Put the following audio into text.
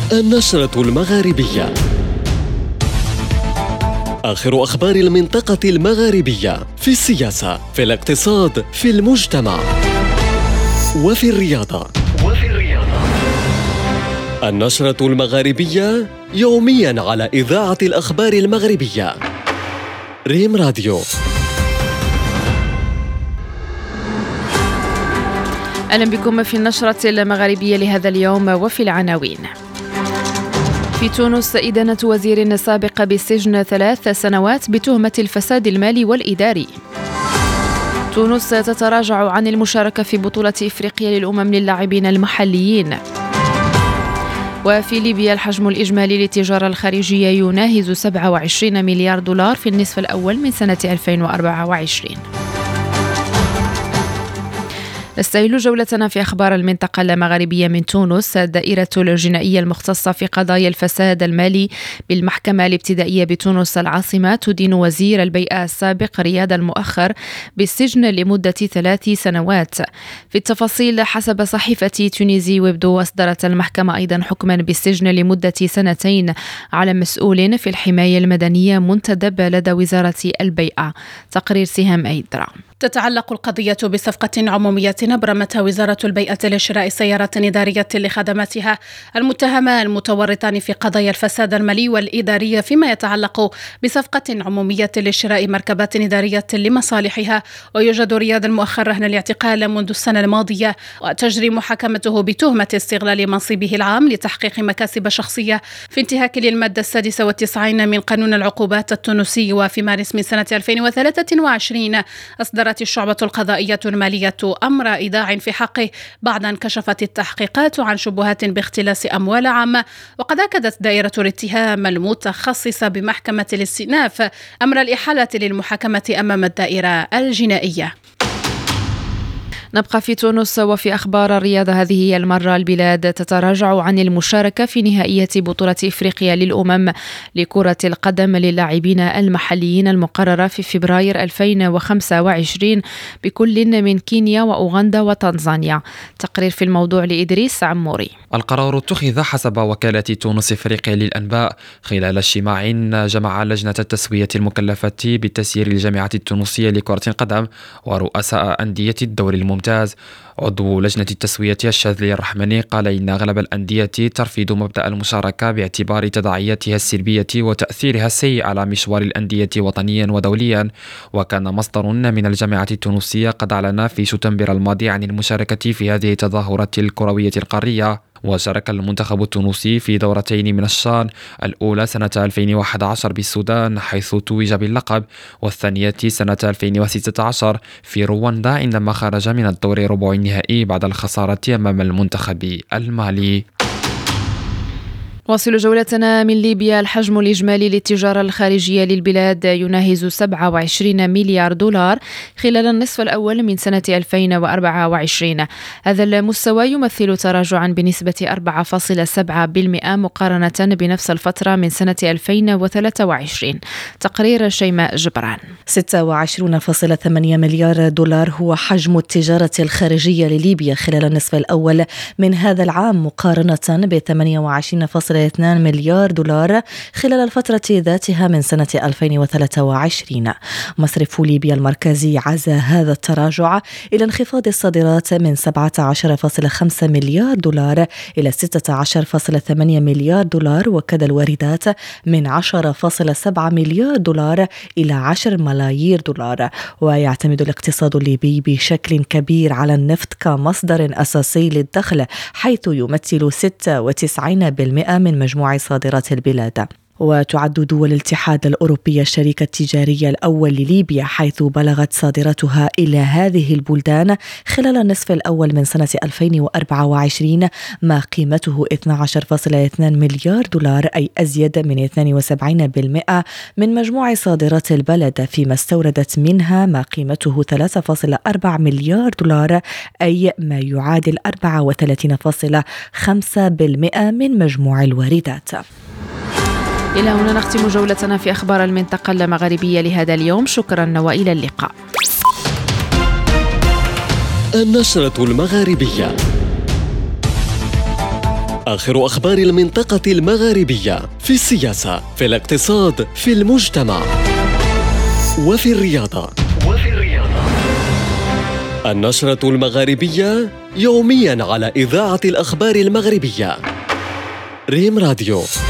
النشرة المغاربية. آخر أخبار المنطقة المغاربية في السياسة، في الاقتصاد، في المجتمع وفي الرياضة. النشرة المغاربية يومياً على إذاعة الأخبار المغربية ريم راديو. أهلا بكم في النشرة المغاربية لهذا اليوم وفي العناوين. في تونس إدانة وزير سابق بالسجن 3 سنوات بتهمة الفساد المالي والإداري. تونس تتراجع عن المشاركة في بطولة إفريقيا للأمم للاعبين المحليين. وفي ليبيا الحجم الإجمالي للتجارة الخارجية يناهز 27 مليار دولار في النصف الأول من سنة 2024. نستهل جولتنا في أخبار المنطقة المغاربية من تونس. الدائرة الجنائية المختصة في قضايا الفساد المالي بالمحكمة الابتدائية بتونس العاصمة تدين وزير البيئة السابق رياض المؤخر بالسجن لمدة 3 سنوات. في التفاصيل، حسب صحيفة تونيزي ويبدو، أصدرت المحكمة أيضا حكما بالسجن لمدة 2 على مسؤول في الحماية المدنية منتدب لدى وزارة البيئة. تقرير سهام أيدرا. تتعلق القضية بصفقة عمومية أبرمتها وزارة البيئة لشراء سيارات إدارية لخدماتها. المتهمان المتورطان في قضايا الفساد المالي والإداري فيما يتعلق بصفقة عمومية لشراء مركبات إدارية لمصالحها. ويوجد رياض المؤخر رهن الاعتقال منذ السنة الماضية، وتجري محاكمته بتهمة استغلال منصبه العام لتحقيق مكاسب شخصية في انتهاك للمادة 96 من قانون العقوبات التونسي. وفي مارس من سنة 2023 أصدرت الشعبة القضائية المالية أمر إيداع في حقه بعد أن كشفت التحقيقات عن شبهات باختلاس أموال عامة. وقد أكدت دائرة الاتهام المتخصصة بمحكمة الاستئناف أمر الإحالة للمحاكمة أمام الدائرة الجنائية. نبقى في تونس وفي أخبار الرياضة. هذه هي المرة البلاد تتراجع عن المشاركة في نهائية بطولة إفريقيا للأمم لكرة القدم للاعبين المحليين المقررة في فبراير 2025 بكل من كينيا وأوغندا وتنزانيا. تقرير في الموضوع لإدريس عموري. القرار اتخذ حسب وكالة تونس إفريقيا للأنباء خلال اجتماع جمع لجنة التسوية المكلفة بتسيير الجامعة التونسية لكرة القدم ورؤساء أندية الدوري الممتاز. عضو لجنة التسوية الشاذلي الرحمني قال إن أغلب الأندية ترفض مبدأ المشاركة باعتبار تداعياتها السلبية وتأثيرها السيء على مشوار الأندية وطنيا ودوليا. وكان مصدر من الجامعة التونسية قد أعلن في سبتمبر الماضي عن المشاركة في هذه التظاهرات الكروية القارية. وشارك المنتخب التونسي في دورتين من الشان، الأولى سنة 2011 بالسودان حيث توج باللقب، والثانية سنة 2016 في رواندا عندما خرج من الدور ربع النهائي بعد الخسارة أمام المنتخب المالي. واصل جولتنا من ليبيا. الحجم الإجمالي للتجارة الخارجية للبلاد يناهز 27 مليار دولار خلال النصف الأول من سنة 2024. هذا المستوى يمثل تراجعا بنسبة 4.7% مقارنة بنفس الفترة من سنة 2023. تقرير شيماء جبران. 26.8 مليار دولار هو حجم التجارة الخارجية لليبيا خلال النصف الأول من هذا العام مقارنة ب 28.2 مليار دولار خلال الفترة ذاتها من سنة 2023. مصرف ليبيا المركزي عزى هذا التراجع إلى انخفاض الصادرات من 17.5 مليار دولار إلى 16.8 مليار دولار، وكذا الواردات من 10.7 مليار دولار إلى 10 ملايير دولار. ويعتمد الاقتصاد الليبي بشكل كبير على النفط كمصدر أساسي للدخل، حيث يمثل 96% من مجموع صادرات البلاد. وتعد دول الاتحاد الأوروبي الشريك التجاري الأول لليبيا، حيث بلغت صادراتها إلى هذه البلدان خلال النصف الأول من سنة 2024 ما قيمته 12.2 مليار دولار، أي أزيد من 72% من مجموع صادرات البلد، فيما استوردت منها ما قيمته 3.4 مليار دولار، أي ما يعادل 34.5% من مجموع الواردات. إلى هنا نختم جولتنا في أخبار المنطقة المغاربية لهذا اليوم. شكرا وإلى اللقاء. النشرة المغاربية. آخر أخبار المنطقة المغاربية في السياسة، في الاقتصاد، في المجتمع وفي الرياضة. النشرة المغاربية يومياً على إذاعة الأخبار المغربية. ريم راديو.